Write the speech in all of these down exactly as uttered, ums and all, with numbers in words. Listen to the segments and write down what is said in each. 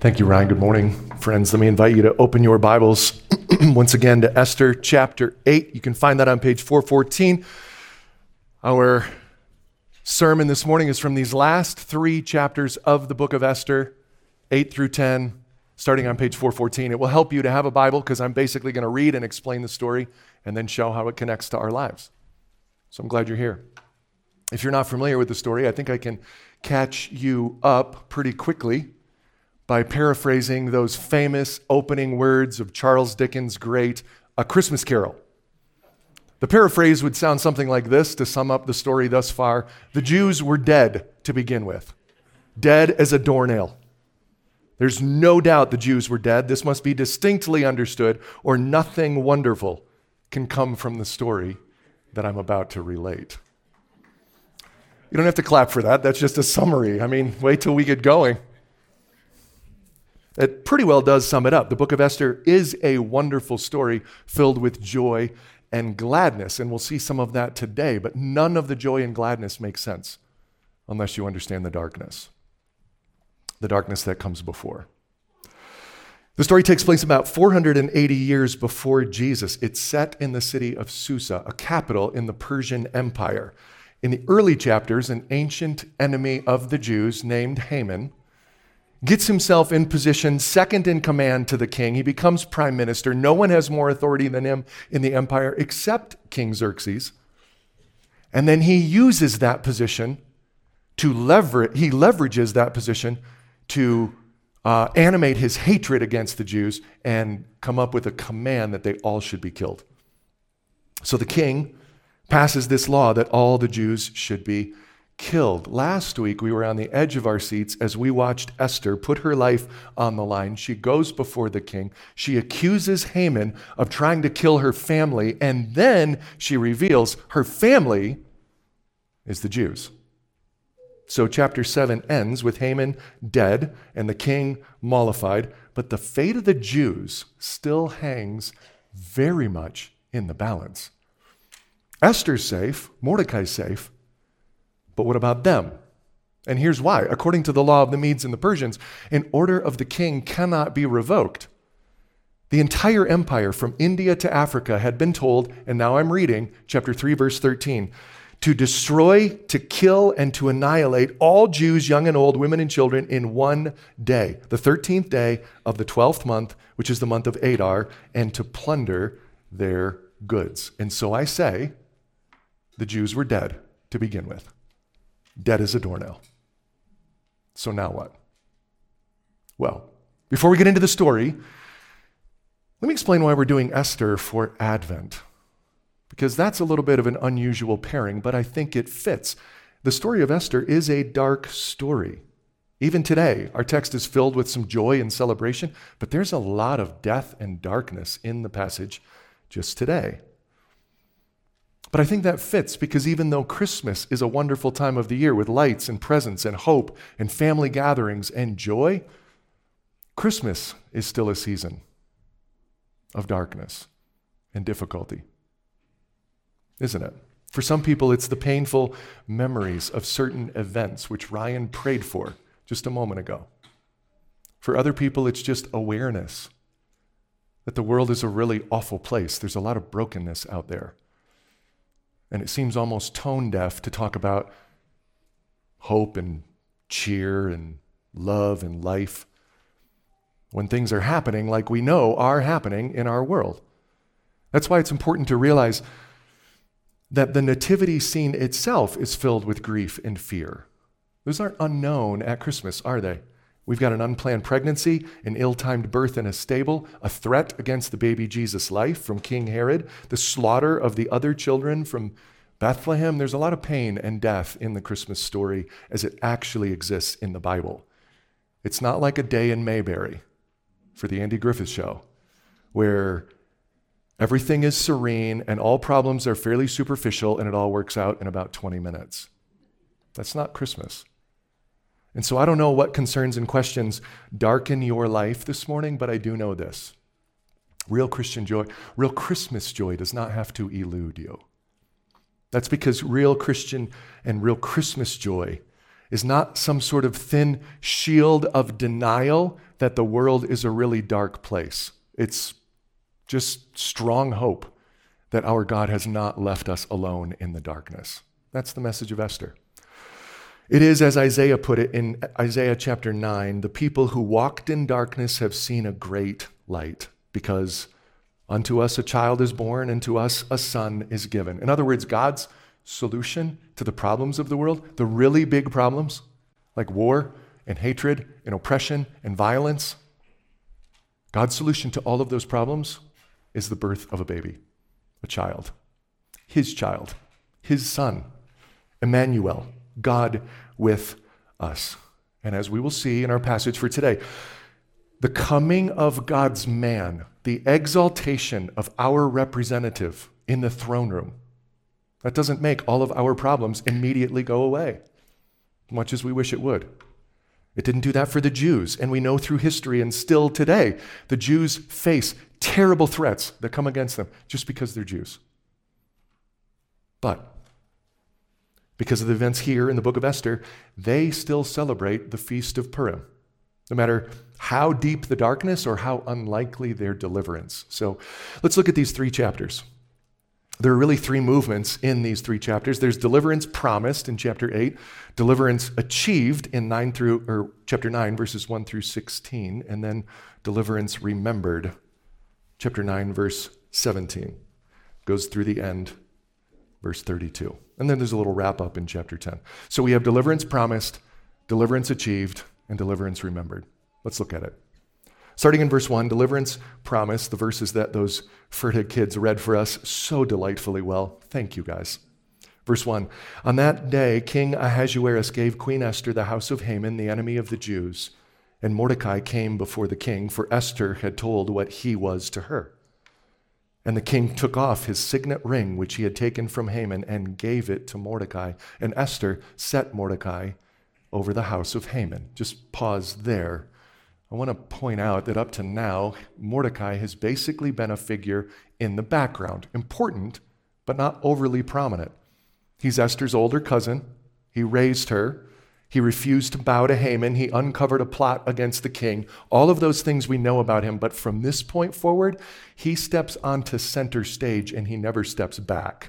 Thank you, Ryan. Good morning, friends. Let me invite you to open your Bibles once again to Esther chapter eight. You can find that on page four fourteen. Our sermon this morning is from these last three chapters of the book of Esther, eight through ten, starting on page four fourteen. It will help you to have a Bible because I'm basically going to read and explain the story and then show how it connects to our lives. So I'm glad you're here. If you're not familiar with the story, I think I can catch you up pretty quickly by paraphrasing those famous opening words of Charles Dickens' great A Christmas Carol. The paraphrase would sound something like this to sum up the story thus far. The Jews were dead to begin with, dead as a doornail. There's no doubt the Jews were dead. This must be distinctly understood, or nothing wonderful can come from the story that I'm about to relate. You don't have to clap for that. That's just a summary. I mean, wait till we get going. It pretty well does sum it up. The book of Esther is a wonderful story filled with joy and gladness, and we'll see some of that today, but none of the joy and gladness makes sense unless you understand the darkness, the darkness that comes before. The story takes place about four hundred eighty years before Jesus. It's set in the city of Susa, a capital in the Persian Empire. In the early chapters, an ancient enemy of the Jews named Haman gets himself in position second in command to the king. He becomes prime minister. No one has more authority than him in the empire except King Xerxes. And then he uses that position to leverage, he leverages that position to uh, animate his hatred against the Jews and come up with a command that they all should be killed. So the king passes this law that all the Jews should be killed. Last week, we were on the edge of our seats as we watched Esther put her life on the line. She goes before the king. She accuses Haman of trying to kill her family, and then she reveals her family is the Jews. So chapter seven ends with Haman dead and the king mollified, but the fate of the Jews still hangs very much in the balance. Esther's safe, Mordecai's safe, but what about them? And here's why. According to the law of the Medes and the Persians, an order of the king cannot be revoked. The entire empire from India to Africa had been told, and now I'm reading chapter three, verse thirteen, to destroy, to kill, and to annihilate all Jews, young and old, women and children, in one day, the thirteenth day of the twelfth month, which is the month of Adar, and to plunder their goods. And so I say, the Jews were dead to begin with. Dead as a doornail. So now what? Well, before we get into the story, let me explain why we're doing Esther for Advent. Because that's a little bit of an unusual pairing, but I think it fits. The story of Esther is a dark story. Even today, our text is filled with some joy and celebration, but there's a lot of death and darkness in the passage just today. But I think that fits because even though Christmas is a wonderful time of the year with lights and presents and hope and family gatherings and joy, Christmas is still a season of darkness and difficulty, isn't it? For some people, it's the painful memories of certain events, which Ryan prayed for just a moment ago. For other people, it's just awareness that the world is a really awful place. There's a lot of brokenness out there. And it seems almost tone deaf to talk about hope and cheer and love and life when things are happening like we know are happening in our world. That's why it's important to realize that the nativity scene itself is filled with grief and fear. Those aren't unknown at Christmas, are they? We've got an unplanned pregnancy, an ill-timed birth in a stable, a threat against the baby Jesus' life from King Herod, the slaughter of the other children from Bethlehem. There's a lot of pain and death in the Christmas story as it actually exists in the Bible. It's not like a day in Mayberry for the Andy Griffith Show, where everything is serene and all problems are fairly superficial and it all works out in about twenty minutes. That's not Christmas. And so I don't know what concerns and questions darken your life this morning, but I do know this. Real Christian joy, real Christmas joy does not have to elude you. That's because real Christian and real Christmas joy is not some sort of thin shield of denial that the world is a really dark place. It's just strong hope that our God has not left us alone in the darkness. That's the message of Esther. It is, as Isaiah put it in Isaiah chapter nine, the people who walked in darkness have seen a great light, because unto us a child is born, and to us a son is given. In other words, God's solution to the problems of the world, the really big problems, like war and hatred and oppression and violence, God's solution to all of those problems is the birth of a baby, a child, his child, his son, Emmanuel, God with us. And as we will see in our passage for today, the coming of God's man, the exaltation of our representative in the throne room, that doesn't make all of our problems immediately go away, much as we wish it would. It didn't do that for the Jews, and we know through history and still today, the Jews face terrible threats that come against them just because they're Jews. But because of the events here in the book of Esther, they still celebrate the Feast of Purim, no matter how deep the darkness or how unlikely their deliverance. So let's look at these three chapters. There are really three movements in these three chapters. There's deliverance promised in chapter eight, deliverance achieved in nine through or chapter nine, verses one through sixteen, and then deliverance remembered, chapter nine, verse seventeen. Goes through the end, verse thirty-two. And then there's a little wrap up in chapter ten. So we have deliverance promised, deliverance achieved, and deliverance remembered. Let's look at it. Starting in verse one, deliverance promised, the verses that those Furtick kids read for us so delightfully well. Thank you, guys. Verse one, on that day, King Ahasuerus gave Queen Esther the house of Haman, the enemy of the Jews, and Mordecai came before the king, for Esther had told what he was to her. And the king took off his signet ring, which he had taken from Haman, and gave it to Mordecai. And Esther set Mordecai over the house of Haman. Just pause there. I want to point out that up to now, Mordecai has basically been a figure in the background, important, but not overly prominent. He's Esther's older cousin. He raised her. He refused to bow to Haman. He uncovered a plot against the king. All of those things we know about him, but from this point forward, he steps onto center stage and he never steps back.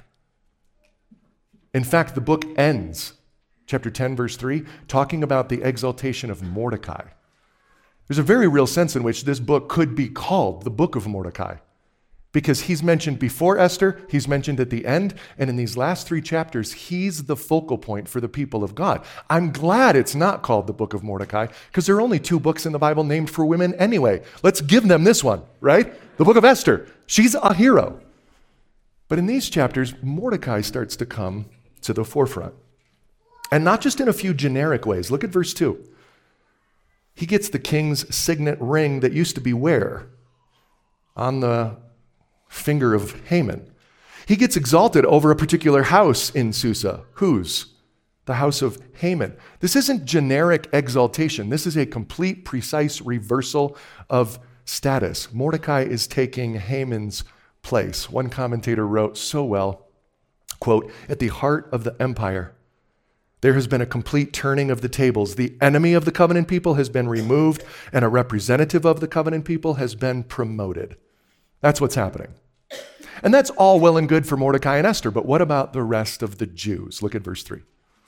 In fact, the book ends, chapter ten, verse three, talking about the exaltation of Mordecai. There's a very real sense in which this book could be called the Book of Mordecai, because he's mentioned before Esther, he's mentioned at the end, and in these last three chapters, he's the focal point for the people of God. I'm glad it's not called the Book of Mordecai, because there are only two books in the Bible named for women anyway. Let's give them this one, right? The Book of Esther. She's a hero. But in these chapters, Mordecai starts to come to the forefront. And not just in a few generic ways. Look at verse two. He gets the king's signet ring that used to be where? On the finger of Haman. He gets exalted over a particular house in Susa. Whose? The house of Haman. This isn't generic exaltation. This is a complete, precise reversal of status. Mordecai is taking Haman's place. One commentator wrote so well, quote, at the heart of the empire, there has been a complete turning of the tables. The enemy of the covenant people has been removed, and a representative of the covenant people has been promoted. That's what's happening. And that's all well and good for Mordecai and Esther, but what about the rest of the Jews? Look at verse three.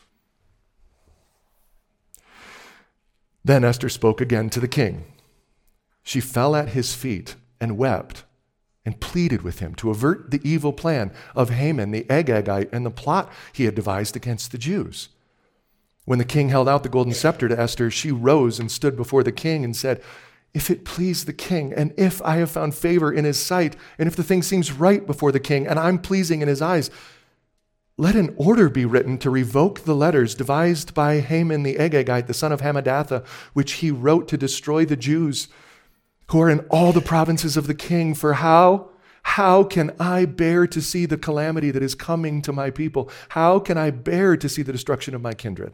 Then Esther spoke again to the king. She fell at his feet and wept and pleaded with him to avert the evil plan of Haman the Agagite and the plot he had devised against the Jews. When the king held out the golden scepter to Esther, she rose and stood before the king and said, if it please the king, and if I have found favor in his sight, and if the thing seems right before the king, and I'm pleasing in his eyes, let an order be written to revoke the letters devised by Haman the Agagite, the son of Hammedatha, which he wrote to destroy the Jews who are in all the provinces of the king. For how? How can I bear to see the calamity that is coming to my people? How can I bear to see the destruction of my kindred?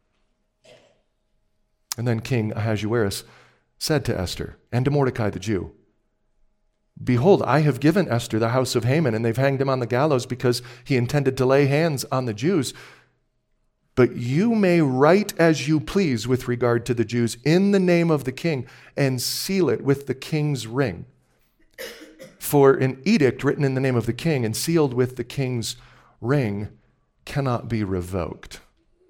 And then King Ahasuerus said to Esther and to Mordecai the Jew, behold, I have given Esther the house of Haman, and they've hanged him on the gallows because he intended to lay hands on the Jews. But you may write as you please with regard to the Jews in the name of the king and seal it with the king's ring. For an edict written in the name of the king and sealed with the king's ring cannot be revoked.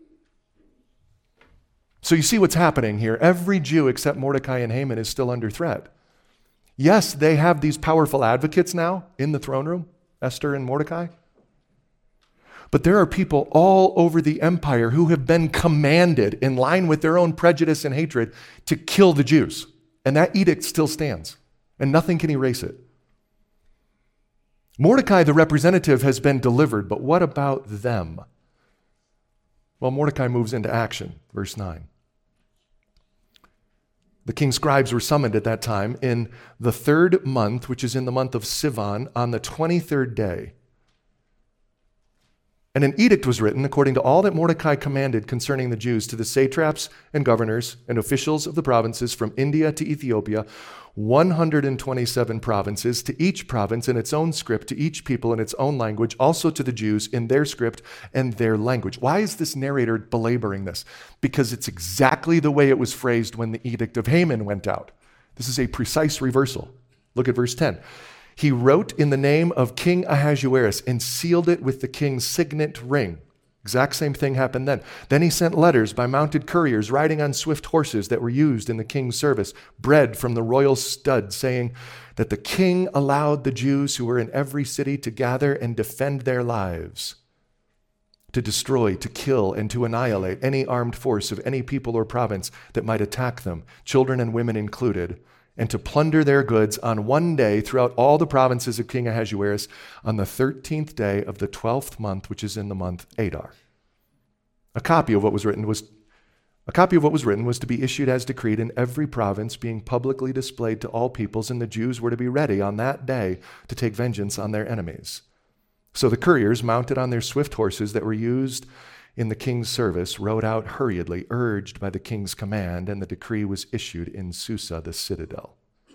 So you see what's happening here. Every Jew except Mordecai and Haman is still under threat. Yes, they have these powerful advocates now in the throne room, Esther and Mordecai. But there are people all over the empire who have been commanded, in line with their own prejudice and hatred, to kill the Jews. And that edict still stands, and nothing can erase it. Mordecai, the representative, has been delivered, but what about them? Well, Mordecai moves into action, verse nine. The king's scribes were summoned at that time in the third month, which is in the month of Sivan, on the twenty-third day. And an edict was written according to all that Mordecai commanded concerning the Jews to the satraps and governors and officials of the provinces from India to Ethiopia, one hundred twenty-seven provinces, to each province in its own script, to each people in its own language, also to the Jews in their script and their language. Why is this narrator belaboring this? Because it's exactly the way it was phrased when the edict of Haman went out. This is a precise reversal. Look at verse ten. He wrote in the name of King Ahasuerus and sealed it with the king's signet ring. Exact same thing happened then. Then he sent letters by mounted couriers riding on swift horses that were used in the king's service, bred from the royal stud, saying that the king allowed the Jews who were in every city to gather and defend their lives, to destroy, to kill, and to annihilate any armed force of any people or province that might attack them, children and women included, and to plunder their goods on one day throughout all the provinces of King Ahasuerus on the thirteenth day of the twelfth month, which is in the month Adar. A copy of what was written was a copy of what was written was to be issued as decreed in every province, being publicly displayed to all peoples, and the Jews were to be ready on that day to take vengeance on their enemies. So the couriers, mounted on their swift horses that were used in the king's service, rode out hurriedly, urged by the king's command, and the decree was issued in Susa, the citadel.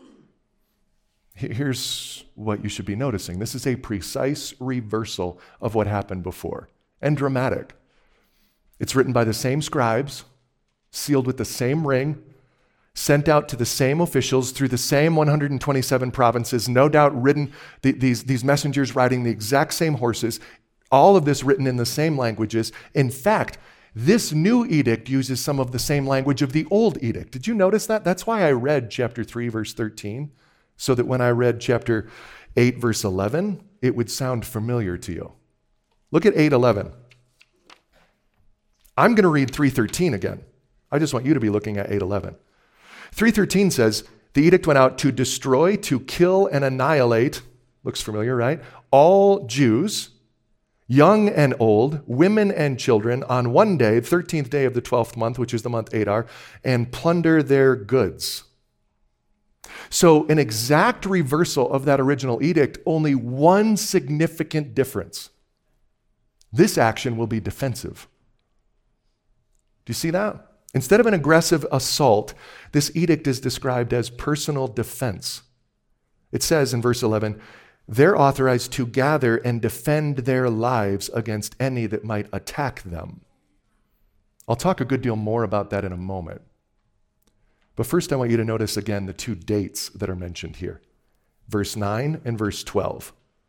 Here's what you should be noticing. This is a precise reversal of what happened before, and dramatic. It's written by the same scribes, sealed with the same ring, sent out to the same officials through the same one hundred twenty-seven provinces, no doubt ridden, the, these, these messengers riding the exact same horses, all of this written in the same languages. In fact, this new edict uses some of the same language of the old edict. Did you notice that? That's why I read chapter three, verse thirteen, so that when I read chapter eight, verse eleven, it would sound familiar to you. Look at eight eleven. I'm going to read three thirteen again. I just want you to be looking at eight eleven. three thirteen says, the edict went out to destroy, to kill, and annihilate, looks familiar, right? All Jews, young and old, women and children, on one day, thirteenth day of the twelfth month, which is the month Adar, and plunder their goods. So an exact reversal of that original edict, only one significant difference. This action will be defensive. Do you see that? Instead of an aggressive assault, this edict is described as personal defense. It says in verse eleven, they're authorized to gather and defend their lives against any that might attack them. I'll talk a good deal more about that in a moment. But first, I want you to notice again the two dates that are mentioned here, verse nine and verse twelve.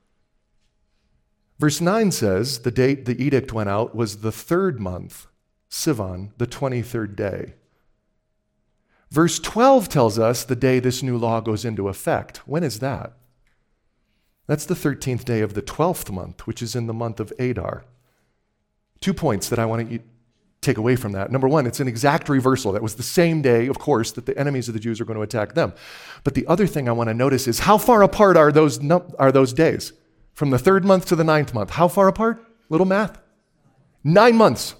Verse nine says the date the edict went out was the third month, Sivan, the twenty-third day. Verse twelve tells us the day this new law goes into effect. When is that? That's the thirteenth day of the twelfth month, which is in the month of Adar. Two points that I want to take away from that. Number one, it's an exact reversal. That was the same day, of course, that the enemies of the Jews are going to attack them. But the other thing I want to notice is how far apart are those, are those days? From the third month to the ninth month. How far apart? Little math. Nine months.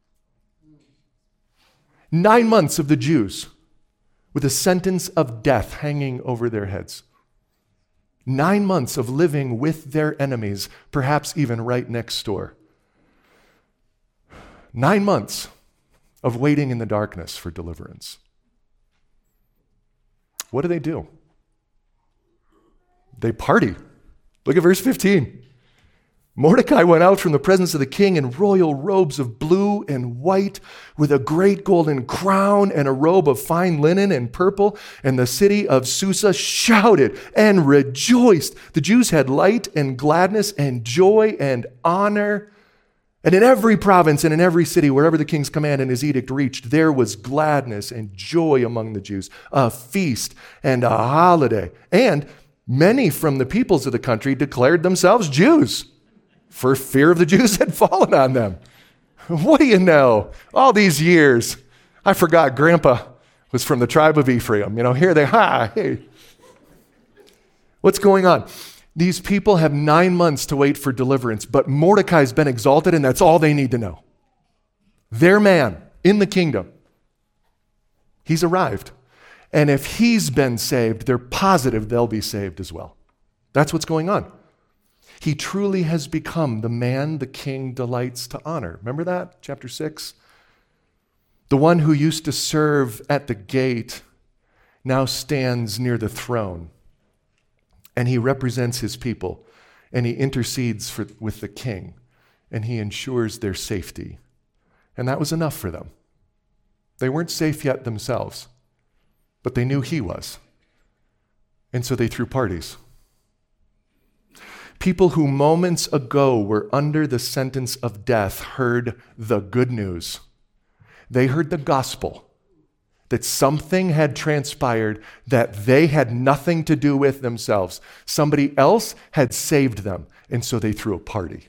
Nine months of the Jews with a sentence of death hanging over their heads. Nine months of living with their enemies, perhaps even right next door. Nine months of waiting in the darkness for deliverance. What do they do? They party. Look at verse fifteen. Mordecai went out from the presence of the king in royal robes of blue and white, with a great golden crown and a robe of fine linen and purple. And the city of Susa shouted and rejoiced. The Jews had light and gladness and joy and honor. And in every province and in every city, wherever the king's command and his edict reached, there was gladness and joy among the Jews, a feast and a holiday. And many from the peoples of the country declared themselves Jews, for fear of the Jews had fallen on them. What do you know? All these years, I forgot Grandpa was from the tribe of Ephraim. You know, here they are. Hey. What's going on? These people have nine months to wait for deliverance, but Mordecai's been exalted, and that's all they need to know. Their man in the kingdom, he's arrived. And if he's been saved, they're positive they'll be saved as well. That's what's going on. He truly has become the man the king delights to honor. Remember that? Chapter six? The one who used to serve at the gate now stands near the throne. And he represents his people. And he intercedes for, with the king. And he ensures their safety. And that was enough for them. They weren't safe yet themselves. But they knew he was. And so they threw parties. People who moments ago were under the sentence of death heard the good news. They heard the gospel, that something had transpired that they had nothing to do with themselves. Somebody else had saved them, and so they threw a party.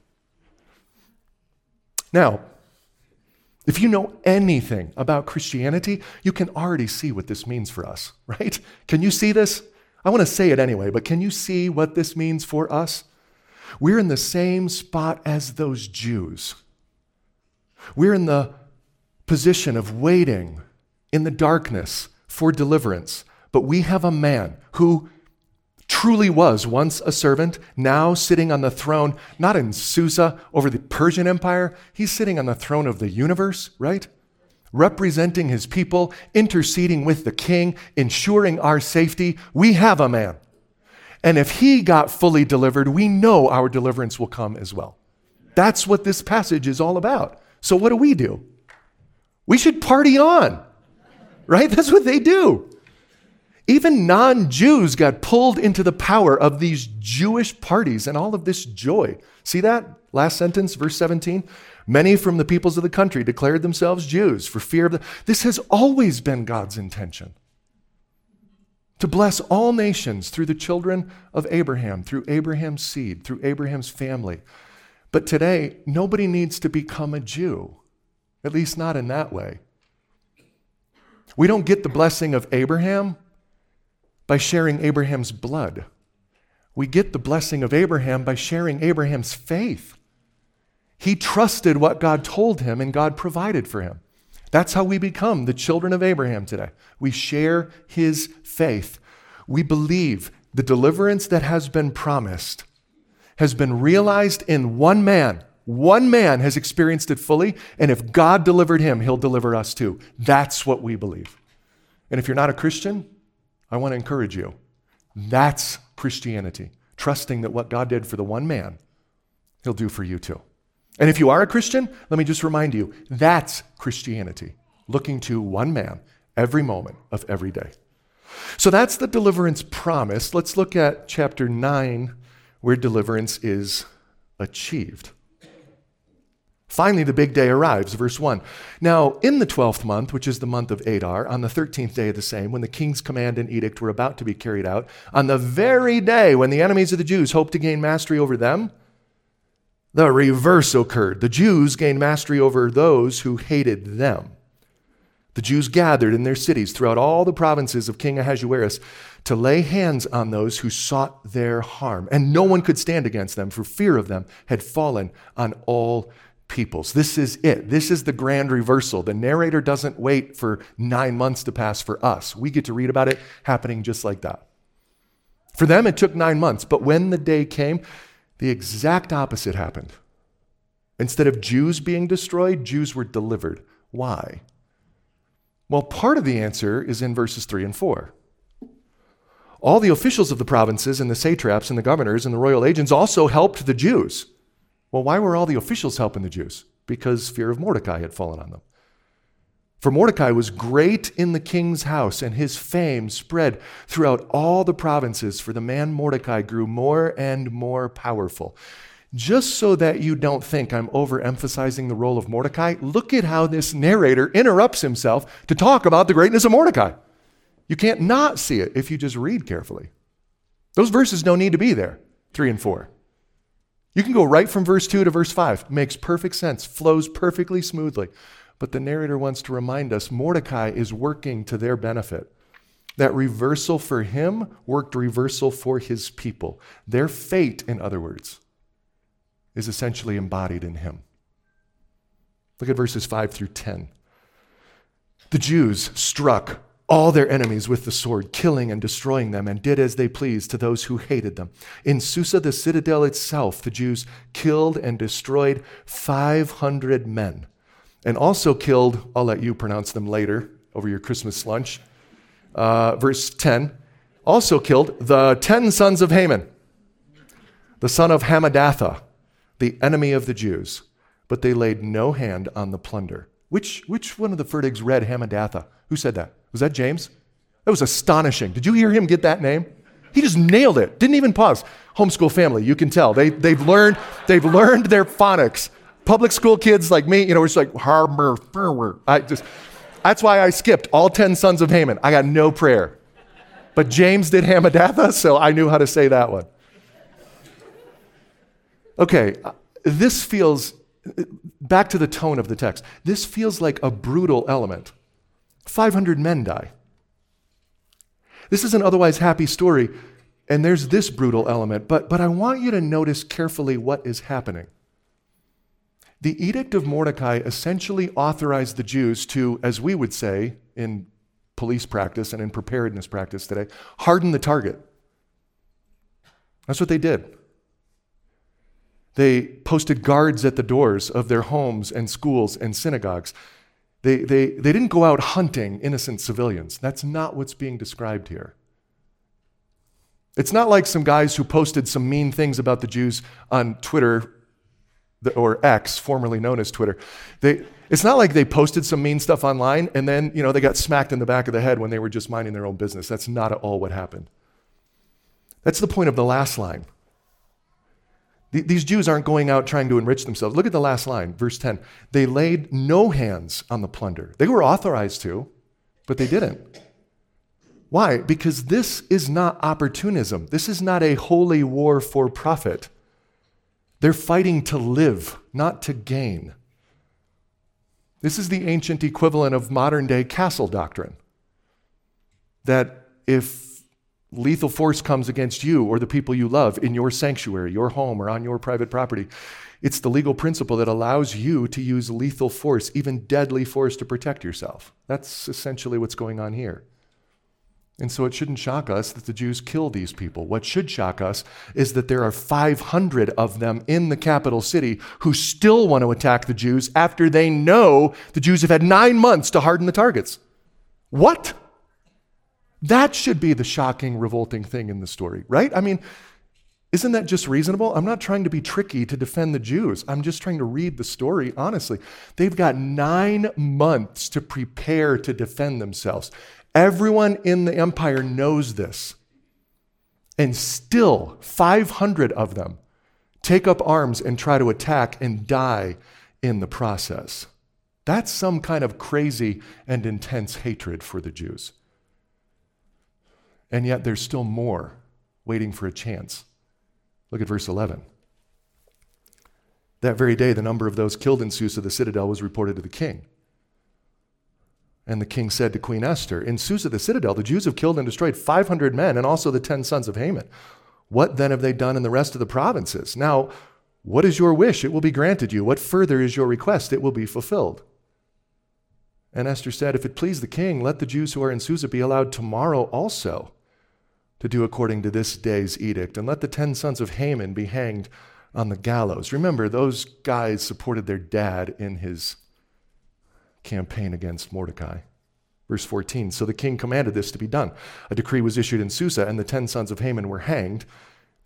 Now, if you know anything about Christianity, you can already see what this means for us, right? Can you see this? I want to say it anyway, but can you see what this means for us? We're in the same spot as those Jews. We're in the position of waiting in the darkness for deliverance. But we have a man who truly was once a servant, now sitting on the throne, not in Susa over the Persian Empire. He's sitting on the throne of the universe, right? Representing his people, interceding with the king, ensuring our safety. We have a man. And if he got fully delivered, we know our deliverance will come as well. That's what this passage is all about. So what do we do? We should party on, right? That's what they do. Even non-Jews got pulled into the power of these Jewish parties and all of this joy. See that? Last sentence, verse seventeen. Many from the peoples of the country declared themselves Jews for fear of the... This has always been God's intention. To bless all nations through the children of Abraham, through Abraham's seed, through Abraham's family. But today, nobody needs to become a Jew, at least not in that way. We don't get the blessing of Abraham by sharing Abraham's blood. We get the blessing of Abraham by sharing Abraham's faith. He trusted what God told him, and God provided for him. That's how we become the children of Abraham today. We share his faith. We believe the deliverance that has been promised has been realized in one man. One man has experienced it fully, and if God delivered him, he'll deliver us too. That's what we believe. And if you're not a Christian, I want to encourage you. That's Christianity, trusting that what God did for the one man, he'll do for you too. And if you are a Christian, let me just remind you, that's Christianity, looking to one man every moment of every day. So that's the deliverance promised. Let's look at chapter nine, where deliverance is achieved. Finally, the big day arrives, verse one. Now, in the twelfth month, which is the month of Adar, on the thirteenth day of the same, when the king's command and edict were about to be carried out, on the very day when the enemies of the Jews hoped to gain mastery over them, the reverse occurred. The Jews gained mastery over those who hated them. The Jews gathered in their cities throughout all the provinces of King Ahasuerus to lay hands on those who sought their harm. And no one could stand against them, for fear of them had fallen on all peoples. This is it. This is the grand reversal. The narrator doesn't wait for nine months to pass for us. We get to read about it happening just like that. For them, it took nine months. But when the day came, the exact opposite happened. Instead of Jews being destroyed, Jews were delivered. Why? Well, part of the answer is in verses three and four. All the officials of the provinces and the satraps and the governors and the royal agents also helped the Jews. Well, why were all the officials helping the Jews? Because fear of Mordecai had fallen on them. For Mordecai was great in the king's house, and his fame spread throughout all the provinces, for the man Mordecai grew more and more powerful. Just so that you don't think I'm overemphasizing the role of Mordecai, look at how this narrator interrupts himself to talk about the greatness of Mordecai. You can't not see it if you just read carefully. Those verses don't need to be there, three and four. You can go right from verse two to verse five. Makes perfect sense, flows perfectly smoothly. But the narrator wants to remind us Mordecai is working to their benefit. That reversal for him worked reversal for his people. Their fate, in other words, is essentially embodied in him. Look at verses five through ten. The Jews struck all their enemies with the sword, killing and destroying them, and did as they pleased to those who hated them. In Susa, the citadel itself, the Jews killed and destroyed five hundred men, and also killed, I'll let you pronounce them later over your Christmas lunch, uh, verse ten, also killed the ten sons of Haman, the son of Hammedatha, the enemy of the Jews, but they laid no hand on the plunder. Which, which one of the Ferdigs read Hammedatha? Who said that? Was that James? That was astonishing. Did you hear him get that name? He just nailed it. Didn't even pause. Homeschool family, you can tell. They, they've learned, they've learned their phonics. Public school kids like me, you know, it's like, I just, that's why I skipped all ten sons of Haman. I got no prayer. But James did Hammedatha, so I knew how to say that one. Okay, this feels, back to the tone of the text, this feels like a brutal element. five hundred men die. This is an otherwise happy story, and there's this brutal element, but, but I want you to notice carefully what is happening. The Edict of Mordecai essentially authorized the Jews to, as we would say in police practice and in preparedness practice today, harden the target. That's what they did. They posted guards at the doors of their homes and schools and synagogues. They, they, they didn't go out hunting innocent civilians. That's not what's being described here. It's not like some guys who posted some mean things about the Jews on Twitter, or X, formerly known as Twitter. They, it's not like they posted some mean stuff online and then, you know, they got smacked in the back of the head when they were just minding their own business. That's not at all what happened. That's the point of the last line. These Jews aren't going out trying to enrich themselves. Look at the last line, verse ten. They laid no hands on the plunder. They were authorized to, but they didn't. Why? Because this is not opportunism. This is not a holy war for profit. They're fighting to live, not to gain. This is the ancient equivalent of modern day castle doctrine. That if lethal force comes against you or the people you love in your sanctuary, your home, or on your private property, it's the legal principle that allows you to use lethal force, even deadly force, to protect yourself. That's essentially what's going on here. And so it shouldn't shock us that the Jews kill these people. What should shock us is that there are five hundred of them in the capital city who still want to attack the Jews after they know the Jews have had nine months to harden the targets. What? That should be the shocking, revolting thing in the story, right? I mean, isn't that just reasonable? I'm not trying to be tricky to defend the Jews. I'm just trying to read the story honestly. They've got nine months to prepare to defend themselves. Everyone in the empire knows this. And still, five hundred of them take up arms and try to attack and die in the process. That's some kind of crazy and intense hatred for the Jews. And yet there's still more waiting for a chance. Look at verse eleven. That very day, the number of those killed in Susa, the citadel, was reported to the king. And the king said to Queen Esther, in Susa, the citadel, the Jews have killed and destroyed five hundred men and also the ten sons of Haman. What then have they done in the rest of the provinces? Now, what is your wish? It will be granted you. What further is your request? It will be fulfilled. And Esther said, if it please the king, let the Jews who are in Susa be allowed tomorrow also to do according to this day's edict, and let the ten sons of Haman be hanged on the gallows. Remember, those guys supported their dad in his campaign against Mordecai. Verse fourteen, so the king commanded this to be done. A decree was issued in Susa, and the ten sons of Haman were hanged.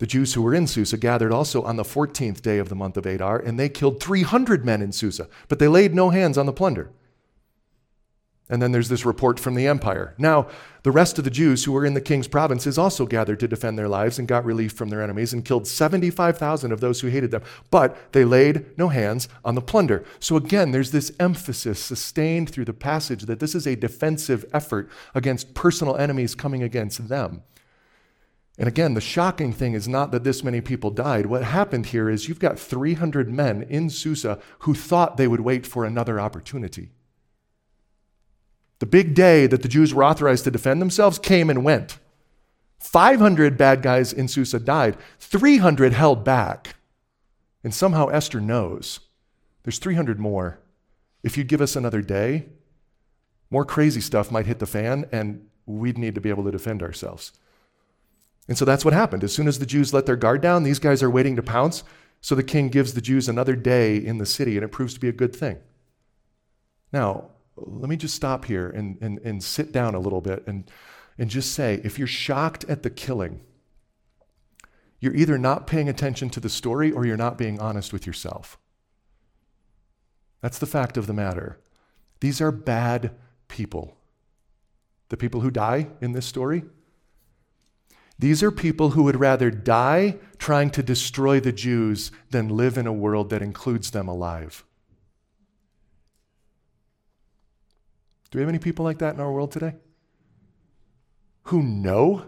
The Jews who were in Susa gathered also on the fourteenth day of the month of Adar, and they killed three hundred men in Susa, but they laid no hands on the plunder. And then there's this report from the empire. Now, the rest of the Jews who were in the king's provinces also gathered to defend their lives and got relief from their enemies and killed seventy-five thousand of those who hated them. But they laid no hands on the plunder. So again, there's this emphasis sustained through the passage that this is a defensive effort against personal enemies coming against them. And again, the shocking thing is not that this many people died. What happened here is you've got three hundred men in Susa who thought they would wait for another opportunity. The big day that the Jews were authorized to defend themselves came and went. five hundred bad guys in Susa died. three hundred held back. And somehow Esther knows there's three hundred more. If you'd give us another day, more crazy stuff might hit the fan and we'd need to be able to defend ourselves. And so that's what happened. As soon as the Jews let their guard down, these guys are waiting to pounce. So the king gives the Jews another day in the city, and it proves to be a good thing. Now, let me just stop here and, and, and sit down a little bit and, and just say, if you're shocked at the killing, you're either not paying attention to the story or you're not being honest with yourself. That's the fact of the matter. These are bad people. The people who die in this story, these are people who would rather die trying to destroy the Jews than live in a world that includes them alive. Do we have any people like that in our world today? Who know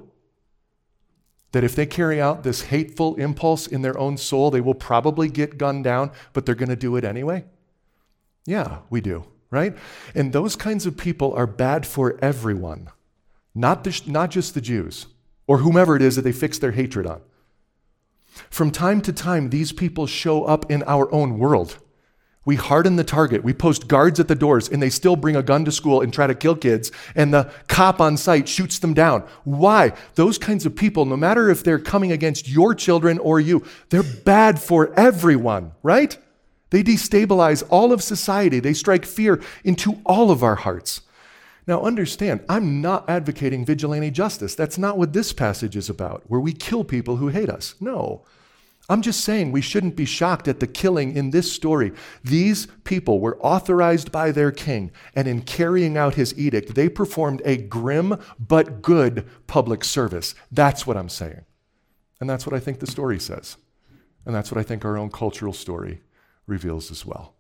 that if they carry out this hateful impulse in their own soul, they will probably get gunned down, but they're going to do it anyway? Yeah, we do, right? And those kinds of people are bad for everyone, not, the, not just the Jews or whomever it is that they fix their hatred on. From time to time, these people show up in our own world. We harden the target. We post guards at the doors, and they still bring a gun to school and try to kill kids, and the cop on site shoots them down. Why? Those kinds of people, no matter if they're coming against your children or you, they're bad for everyone, right? They destabilize all of society. They strike fear into all of our hearts. Now understand, I'm not advocating vigilante justice. That's not what this passage is about, where we kill people who hate us. No. I'm just saying we shouldn't be shocked at the killing in this story. These people were authorized by their king, and in carrying out his edict, they performed a grim but good public service. That's what I'm saying. And that's what I think the story says. And that's what I think our own cultural story reveals as well.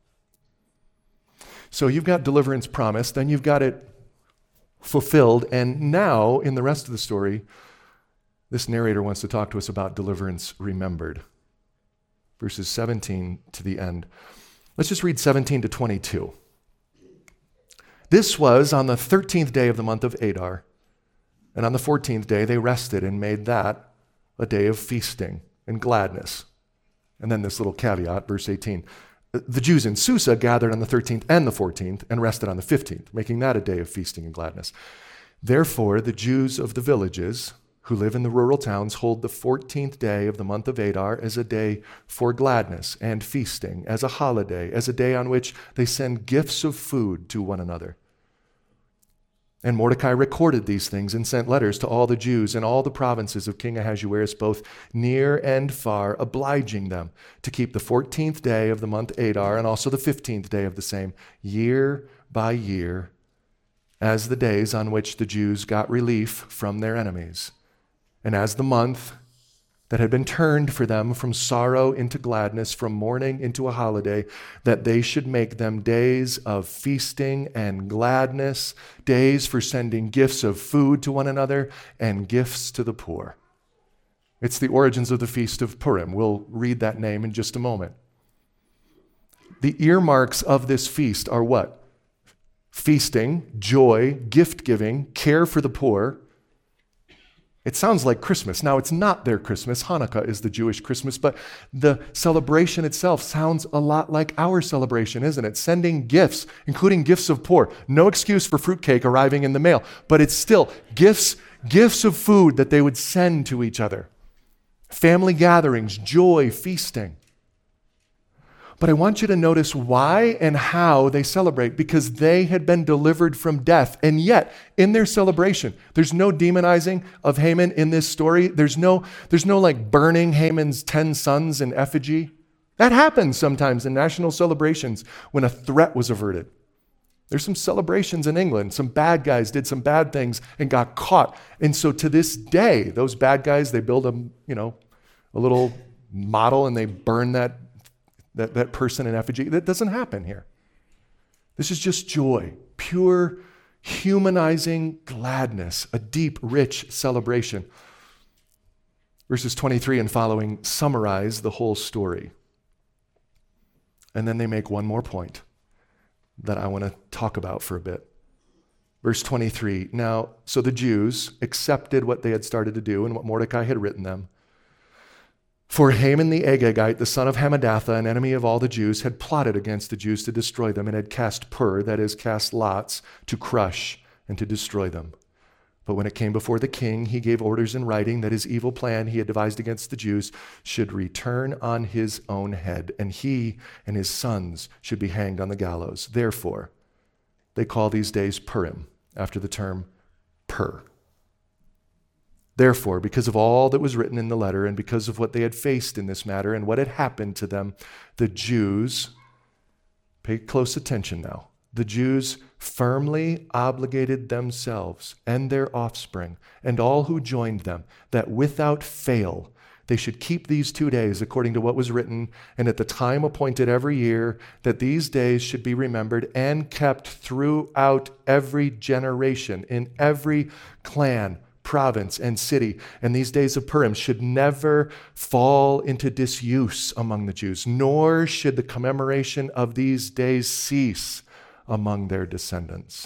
So you've got deliverance promised, then you've got it fulfilled, and now in the rest of the story, this narrator wants to talk to us about deliverance remembered. Verses seventeen to the end. Let's just read seventeen to twenty-two. This was on the thirteenth day of the month of Adar, and on the fourteenth day they rested and made that a day of feasting and gladness. And then this little caveat, verse eighteen. The Jews in Susa gathered on the thirteenth and the fourteenth and rested on the fifteenth, making that a day of feasting and gladness. Therefore, the Jews of the villages who live in the rural towns hold the fourteenth day of the month of Adar as a day for gladness and feasting, as a holiday, as a day on which they send gifts of food to one another. And Mordecai recorded these things and sent letters to all the Jews in all the provinces of King Ahasuerus, both near and far, obliging them to keep the fourteenth day of the month Adar and also the fifteenth day of the same, year by year, as the days on which the Jews got relief from their enemies, and as the month that had been turned for them from sorrow into gladness, from mourning into a holiday, that they should make them days of feasting and gladness, days for sending gifts of food to one another and gifts to the poor. It's the origins of the Feast of Purim. We'll read that name in just a moment. The earmarks of this feast are what? Feasting, joy, gift-giving, care for the poor. It sounds like Christmas. Now, it's not their Christmas. Hanukkah is the Jewish Christmas, but the celebration itself sounds a lot like our celebration, isn't it? Sending gifts, including gifts of poor. No excuse for fruitcake arriving in the mail, but it's still gifts, gifts of food that they would send to each other. Family gatherings, joy, feasting. But I want you to notice why and how they celebrate, because they had been delivered from death. And yet, in their celebration, there's no demonizing of Haman in this story. There's no, there's no like burning Haman's ten sons in effigy. That happens sometimes in national celebrations when a threat was averted. There's some celebrations in England. Some bad guys did some bad things and got caught. And so to this day, those bad guys, they build a, you know, a little model and they burn that That, that person in effigy. That doesn't happen here. This is just joy, pure, humanizing gladness, a deep, rich celebration. Verses twenty-three and following summarize the whole story. And then they make one more point that I want to talk about for a bit. Verse twenty-three, now, so the Jews accepted what they had started to do and what Mordecai had written them. For Haman the Agagite, the son of Hammedatha, an enemy of all the Jews, had plotted against the Jews to destroy them and had cast pur, that is, cast lots, to crush and to destroy them. But when it came before the king, he gave orders in writing that his evil plan he had devised against the Jews should return on his own head, and he and his sons should be hanged on the gallows. Therefore, they call these days Purim, after the term pur. Therefore, because of all that was written in the letter and because of what they had faced in this matter and what had happened to them, the Jews, pay close attention now, the Jews firmly obligated themselves and their offspring and all who joined them that without fail they should keep these two days according to what was written and at the time appointed every year, that these days should be remembered and kept throughout every generation in every clan, province, and city. And these days of Purim should never fall into disuse among the Jews, nor should the commemoration of these days cease among their descendants.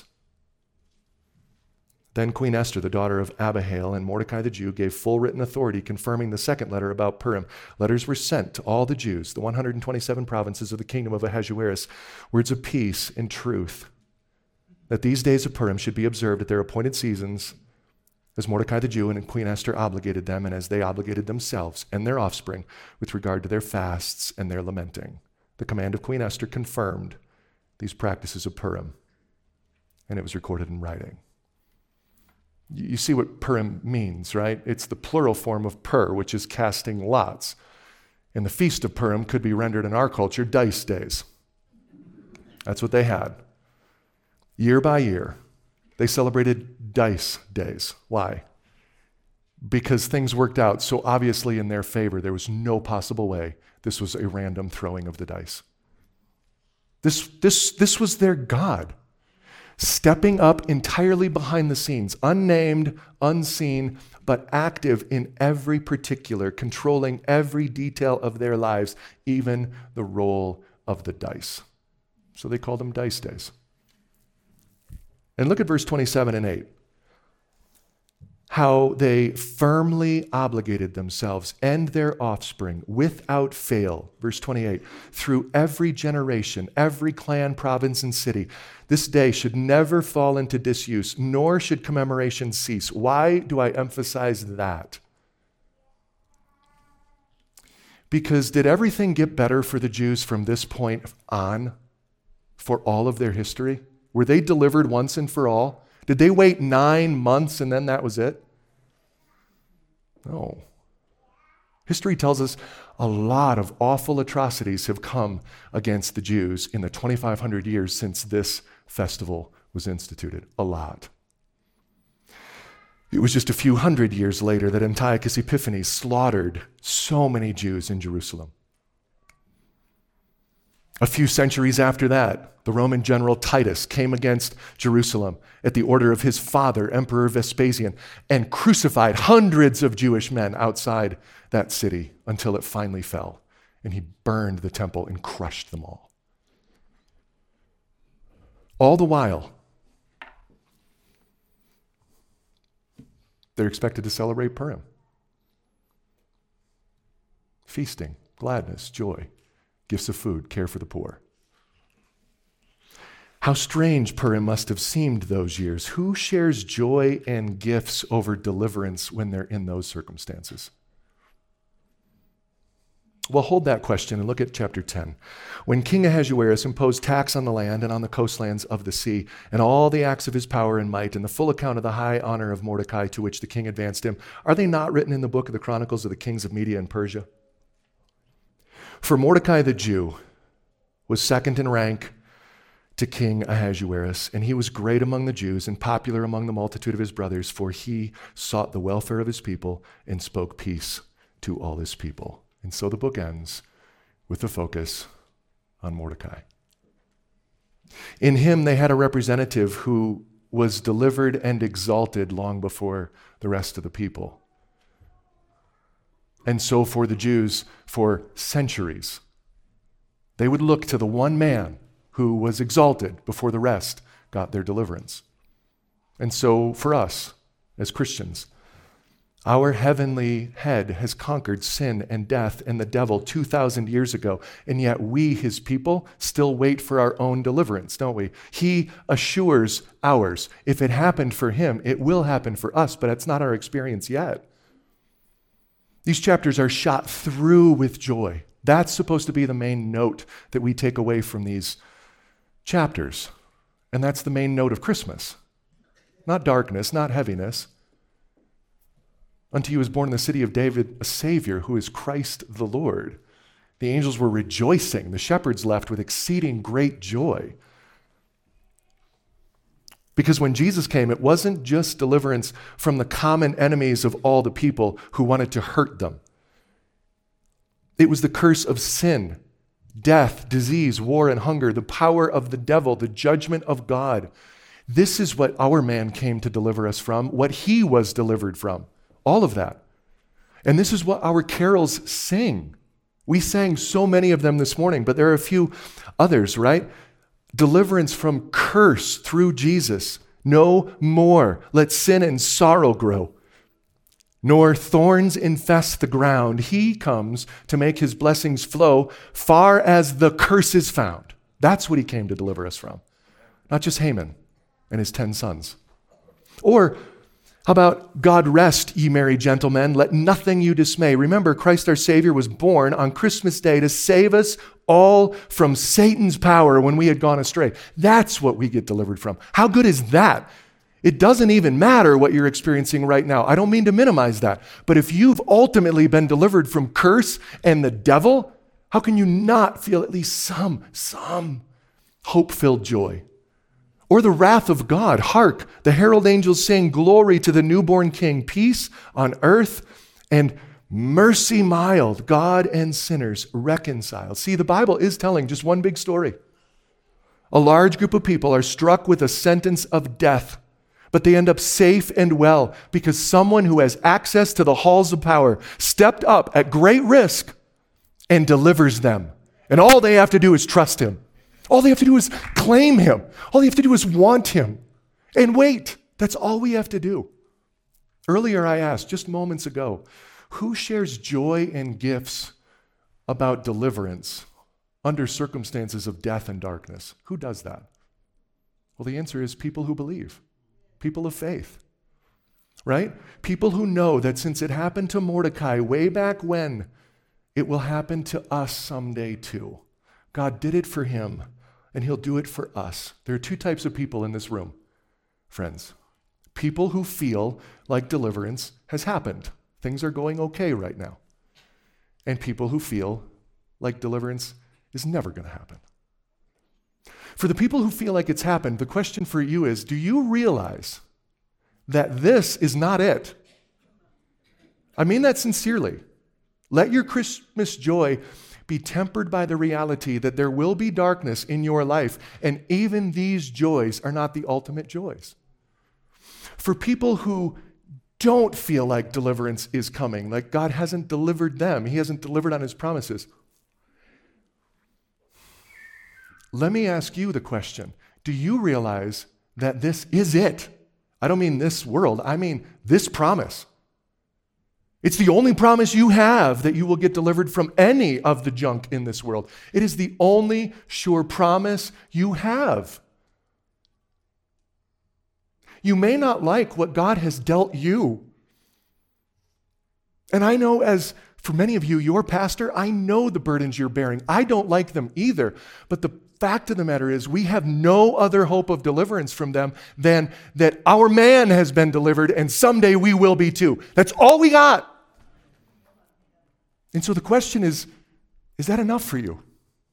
Then Queen Esther, the daughter of Abihail, and Mordecai the Jew gave full written authority confirming the second letter about Purim. Letters were sent to all the Jews, the one hundred twenty-seven provinces of the kingdom of Ahasuerus, words of peace and truth, that these days of Purim should be observed at their appointed seasons, as Mordecai the Jew and Queen Esther obligated them, and as they obligated themselves and their offspring with regard to their fasts and their lamenting. The command of Queen Esther confirmed these practices of Purim, and it was recorded in writing. You see what Purim means, right? It's the plural form of pur, which is casting lots. And the feast of Purim could be rendered in our culture dice days. That's what they had. Year by year, they celebrated dice days. Why? Because things worked out so obviously in their favor, there was no possible way this was a random throwing of the dice. This, this, this was their God, stepping up entirely behind the scenes, unnamed, unseen, but active in every particular, controlling every detail of their lives, even the roll of the dice. So they called them dice days. And look at verse twenty-seven and eight. How they firmly obligated themselves and their offspring without fail, verse twenty-eight, through every generation, every clan, province, and city. This day should never fall into disuse, nor should commemoration cease. Why do I emphasize that? Because did everything get better for the Jews from this point on for all of their history? Were they delivered once and for all? Did they wait nine months and then that was it? No. History tells us a lot of awful atrocities have come against the Jews in the twenty-five hundred years since this festival was instituted. A lot. It was just a few hundred years later that Antiochus Epiphanes slaughtered so many Jews in Jerusalem. A few centuries after that, the Roman general Titus came against Jerusalem at the order of his father, Emperor Vespasian, and crucified hundreds of Jewish men outside that city until it finally fell. And he burned the temple and crushed them all. All the while, they're expected to celebrate Purim. Feasting, gladness, joy, gifts of food, care for the poor. How strange Purim must have seemed those years. Who shares joy and gifts over deliverance when they're in those circumstances? Well, hold that question and look at chapter ten. When King Ahasuerus imposed tax on the land and on the coastlands of the sea, and all the acts of his power and might, and the full account of the high honor of Mordecai to which the king advanced him, are they not written in the book of the Chronicles of the kings of Media and Persia? For Mordecai the Jew was second in rank to King Ahasuerus, and he was great among the Jews and popular among the multitude of his brothers, for he sought the welfare of his people and spoke peace to all his people. And so the book ends with the focus on Mordecai. In him, they had a representative who was delivered and exalted long before the rest of the people. And so for the Jews, for centuries, they would look to the one man who was exalted before the rest got their deliverance. And so for us, as Christians, our heavenly head has conquered sin and death and the devil two thousand years ago, and yet we, his people, still wait for our own deliverance, don't we? He assures ours. If it happened for him, it will happen for us, but it's not our experience yet. These chapters are shot through with joy. That's supposed to be the main note that we take away from these chapters. And that's the main note of Christmas. Not darkness, not heaviness. Unto you is born in the city of David a Savior who is Christ the Lord. The angels were rejoicing. The shepherds left with exceeding great joy. Because when Jesus came, it wasn't just deliverance from the common enemies of all the people who wanted to hurt them. It was the curse of sin, death, disease, war, and hunger, the power of the devil, the judgment of God. This is what our man came to deliver us from, what he was delivered from. All of that. And this is what our carols sing. We sang so many of them this morning, but there are a few others, right? Deliverance from curse through Jesus. No more. Let sin and sorrow grow. Nor thorns infest the ground. He comes to make his blessings flow far as the curse is found. That's what he came to deliver us from. Not just Haman and his ten sons. Or how about God rest, ye merry gentlemen, let nothing you dismay. Remember, Christ our Savior was born on Christmas Day to save us all from Satan's power when we had gone astray. That's what we get delivered from. How good is that? It doesn't even matter what you're experiencing right now. I don't mean to minimize that. But if you've ultimately been delivered from curse and the devil, how can you not feel at least some, some hope-filled joy? Or the wrath of God. Hark, the herald angels sing, glory to the newborn King, peace on earth and mercy mild, God and sinners reconciled. See, the Bible is telling just one big story. A large group of people are struck with a sentence of death, but they end up safe and well because someone who has access to the halls of power stepped up at great risk and delivers them. And all they have to do is trust him. All they have to do is claim him. All they have to do is want him. And wait, that's all we have to do. Earlier I asked, just moments ago, who shares joy and gifts about deliverance under circumstances of death and darkness? Who does that? Well, the answer is people who believe, people of faith, right? People who know that since it happened to Mordecai way back when, it will happen to us someday too. God did it for him, and he'll do it for us. There are two types of people in this room, friends. People who feel like deliverance has happened. Things are going okay right now. And people who feel like deliverance is never going to happen. For the people who feel like it's happened, the question for you is, do you realize that this is not it? I mean that sincerely. Let your Christmas joy be tempered by the reality that there will be darkness in your life, and even these joys are not the ultimate joys. For people who don't feel like deliverance is coming, like God hasn't delivered them, he hasn't delivered on his promises, let me ask you the question, do you realize that this is it? I don't mean this world, I mean this promise. It's the only promise you have that you will get delivered from any of the junk in this world. It is the only sure promise you have. You may not like what God has dealt you. And I know as For many of you, your pastor, I know the burdens you're bearing. I don't like them either. But the fact of the matter is, we have no other hope of deliverance from them than that our man has been delivered and someday we will be too. That's all we got. And so the question is, is that enough for you?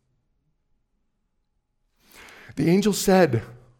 The angel said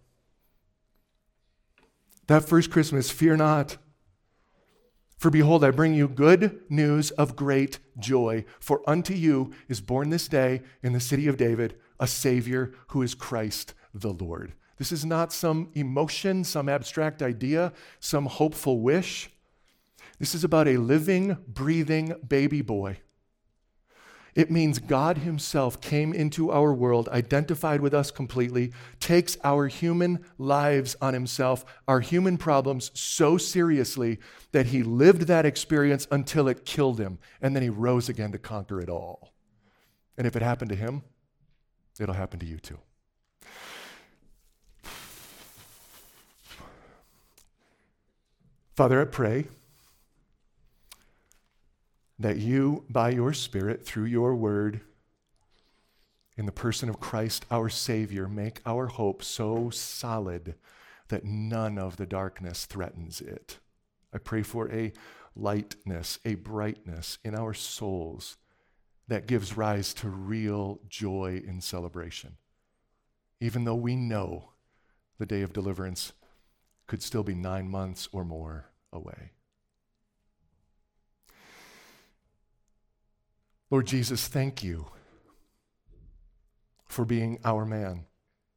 that first Christmas, fear not. For behold, I bring you good news of great joy. For unto you is born this day in the city of David a Savior who is Christ the Lord. This is not some emotion, some abstract idea, some hopeful wish. This is about a living, breathing baby boy. It means God himself came into our world, identified with us completely, takes our human lives on himself, our human problems so seriously that he lived that experience until it killed him, and then he rose again to conquer it all. And if it happened to him, it'll happen to you too. Father, I pray that you, by your Spirit, through your word, in the person of Christ, our Savior, make our hope so solid that none of the darkness threatens it. I pray for a lightness, a brightness in our souls that gives rise to real joy in celebration, even though we know the day of deliverance could still be nine months or more away. Lord Jesus, thank you for being our man,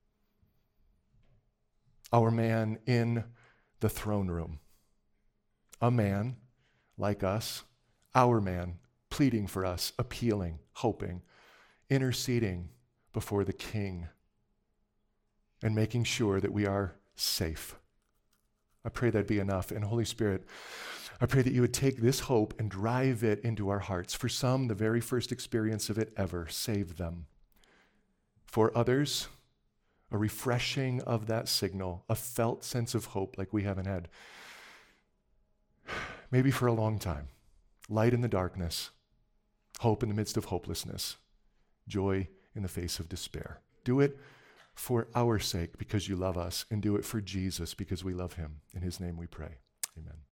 our man in the throne room, a man like us, our man, pleading for us, appealing, hoping, interceding before the King, and making sure that we are safe. I pray that'd be enough. And Holy Spirit, I pray that you would take this hope and drive it into our hearts. For some, the very first experience of it ever, save them. For others, a refreshing of that signal, a felt sense of hope like we haven't had, maybe for a long time. Light in the darkness, hope in the midst of hopelessness, joy in the face of despair. Do it for our sake because you love us, and do it for Jesus because we love him. In his name we pray. Amen.